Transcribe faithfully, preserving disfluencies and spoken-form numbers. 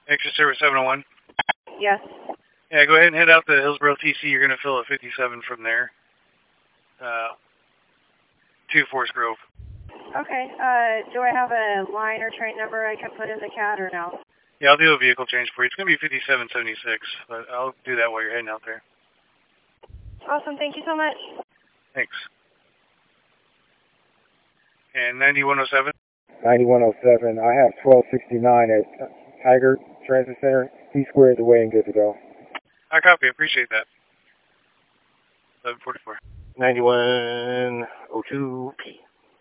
Extra Service seven oh one. Yes. Yeah, go ahead and head out to Hillsboro T C. You're going to fill at fifty-seven from there. Uh, to Forest Grove. Okay. Uh, do I have a line or train number I can put in the C A D or no? Yeah, I'll do a vehicle change for you. It's going to be fifty-seven seventy-six, but I'll do that while you're heading out there. Awesome. Thank you so much. Thanks. And ninety-one oh seven? ninety-one oh seven. I have twelve sixty-nine at Tiger Transit Center. He squared away and good to go. I copy. Appreciate that. eleven forty-four. ninety-one oh two P.